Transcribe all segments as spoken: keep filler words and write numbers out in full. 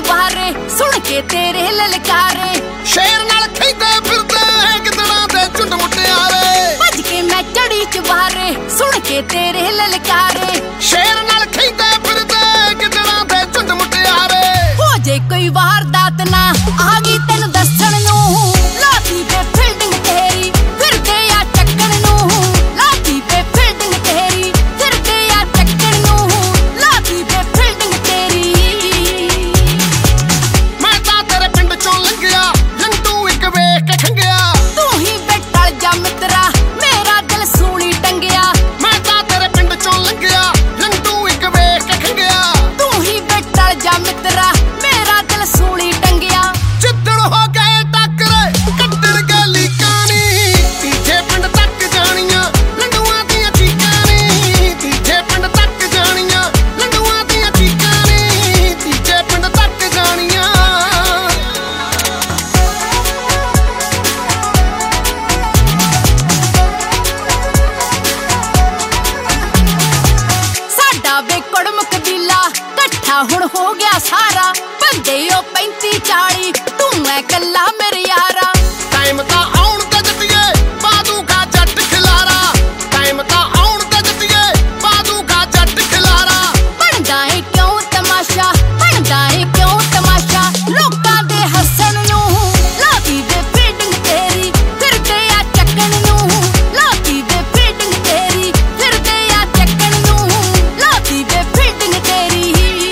ਚੁਬਾਰੇ ਸੁਣ ਕੇ ਤੇਰੇ ਲਲਕਾਰੇ ਸ਼ੇਰ ਨਾਲ ਖੈਂਦੇ ਫਿਰਦੇ ਗਿੱਦੜਾਂ ਦੇ ਝੁੰਡ ਮੁਟਿਆਰੇ ਭੱਜ ਕੇ ਮੈਂ ਚੜੀ ਚੁਬਾਰੇ ਸੁਣ ਕੇ ਤੇਰੇ ਲਲਕਾਰੇ ਸ਼ੇਰ ਨਾਲ ਖੈਂਦੇ ਫਿਰਦੇ ਗਿੱਦੜਾਂ ਦੇ ਝੁੰਡ ਮੁਟਿਆਰੇ ਹੋ ਜੇ ਕੋਈ ਵਾਰਦਾਤ ਨਾ ਆ ਗਈ ਤੈਨੂੰ ਦੱਸਣ ਨੂੰ ਲਾਤੀ ਵੇ ਫੀਲਡਿੰਗ ਤੇਰੀ ਫਿਰਦੇ ਆ ਚੱਕਣ ਨੂੰ ਲਾਤੀ ਵੇ ਫੀਲਡਿੰਗ ਤੇਰੀ ਫਿਰਦੇ ਆ ਚੱਕਣ ਨੂੰ ਲਾਤੀ ਵੇ ਫੀਲਡਿੰਗ ਤੇਰੀ ਮੈਂ ਤਾਂ ਤੇਰੇ ਪਿੰਡ ਚੋਂ ਲੰਘਿਆ ਲੰਟੂ ਇੱਕ ਵੇਖ ਕੇ ਖੰਗਿਆ ਤੂੰ ਹੀ ਬੇਟਲ ਜਾ ਮਿੱਤਰਾ ਮੇਰਾ ਦਿਲ ਸੂਲੀ ਟੰਗਿਆ ਮੈਂ ਤਾਂ ਤੇਰੇ ਪਿੰਡ ਚੋਂ ਲੰਘਿਆ ਲੰਟੂ ਇੱਕ ਵੇਖ ਕੇ ਖੰਗਿਆ ਤੂੰ ਹੀ ਬੇਟਲ ਜਾ ਮਿੱਤਰਾ ਮੇਰਾ ਦਿਲ ਸੂਲੀ ਟੰਗਿਆ ਜਿੱਦਣ ਹੋ ਗਏ ਟੱਕਰੇ ਕੱਢਣ ਗਲੀ ਕਾਣੀ ਤੀਜੇ ਪਿੰਡ ਤੱਕ ਜਾਣੀਆਂ ਲੰਡੂਆਂ ਦੀਆਂ ਚੀਕਾਂ ਨੀ ਤੀਜੇ ਪਿੰਡ ਤੱਕ ਜਾਣੀਆਂ ਲੰਡੂਆਂ ਦੀਆਂ ਚੀਕਾਂ ਨੀ ਤੀਜੇ ਪਿੰਡ ਤੱਕ ਜਾਣੀਆਂ ਸਾਡਾ ਵੇ ਕੁੜਮ ਕਬੀਲਾ ਇਕੱਠਾ ਹੁਣ ਹੋ ਗਿਆ ਸਾਰਾ ਬੰਦੇ ਉਹ ਪੈਂਤੀ ਚਾਲੀ ਤੂੰ ਐ ਕੱਲਾ ਮੇਰੇ ਯਾਰਾ ਟਾਈਮ ਤਾਂ ਆਉਣ ਤੇ ਜੱਟੀਏ ਬਾਦੂਗਾ ਜੱਟ ਖਿਲਾਰਾ ਟਾਈਮ ਤਾਂ ਆਉਣ ਤੇ ਜੱਟੀਏ ਬਾਦੂਗਾ ਜੱਟ ਖਿਲਾਰਾ ਬਣਦਾ ਏ ਕਿਉਂ ਤਮਾਸ਼ਾ ਬਣਦਾ ਏ ਕਿਉਂ ਤਮਾਸ਼ਾ ਲੋਕਾਂ ਦੇ ਹੱਸਣ ਨੂੰ ਲਾਤੀ ਵੇ ਫੀਲਡਿੰਗ ਤੇਰੀ ਫਿਰਦੇ ਆ ਚੱਕਣ ਨੂੰ ਲਾਤੀ ਵੇ ਫੀਲਡਿੰਗ ਤੇਰੀ ਫਿਰਦੇ ਆ ਚੱਕਣ ਨੂੰ ਲਾਤੀ ਵੇ ਫੀਲਡਿੰਗ ਤੇਰੀ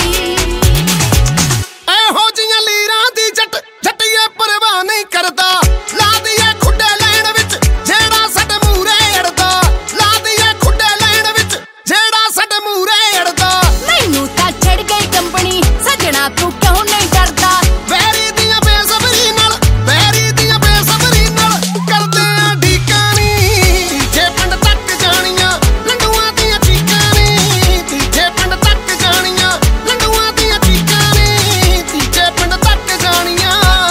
ਇਹੋ ਜੀਆਂ ਲੀਰਾਂ ਦੀ ਜੱਟ ਜੱਟੀਏ ਪਰਵਾਹ ਨਹੀਂ ਕਰਦਾ ਲਾ ਦਈਏ ਖੁੱਡੇ ਲੈਣ ਵਿੱਚ ਜਿਹੜਾ ਸਾਡੇ ਮੂਹਰੇ ਅੜਦਾ ਲਾ ਦਈਏ ਖੁੱਡੇ ਲੈਣ ਵਿੱਚ ਜਿਹੜਾ ਸਾਡੇ ਮੂਹਰੇ ਅੜਦਾ ਮੈਨੂੰ ਤਾਂ ਛੜ ਗਈ ਕੰਪਨੀ ਸਜਣਾ ਤੂੰ ਕਿਉਂ ਨਹੀਂ ਡਰਦਾ ਵੈਰੀ ਦੀਆਂ ਬੇਸਬਰੀ ਨਾਲ ਵੈਰੀ ਦੀਆਂ ਬੇਸਬਰੀ ਨਾਲ ਕਰਦੇ ਆ ਢੀਕਾਂ ਨੀ ਤੀਜੇ ਪਿੰਡ ਤੱਕ ਜਾਣੀਆਂ ਲੰਡੂਆਂ ਦੀਆਂ ਚੀਕਾਂ ਨੀ ਤੀਜੇ ਪਿੰਡ ਤੱਕ ਜਾਣੀਆਂ ਲੰਡੂਆਂ ਦੀਆਂ ਚੀਕਾਂ ਨੀ ਤੀਜੇ ਪਿੰਡ ਤੱਕ ਜਾਣੀਆਂ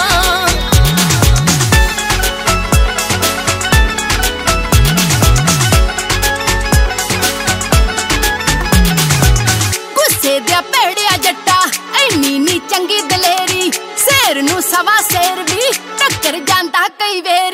ਗੁੱਸੇ ਦਾ ਭੇੜਿਆ ਜੱਟਾ ਐਨੀ ਨੀ ਚੰਗੀ ਦਲੇਰੀ ਸ਼ੇਰ ਨੂੰ ਸਵਾ ਸ਼ੇਰ ਵੀ ਟੱਕਰ ਜਾਂਦਾ ਕਈ ਵੇਰ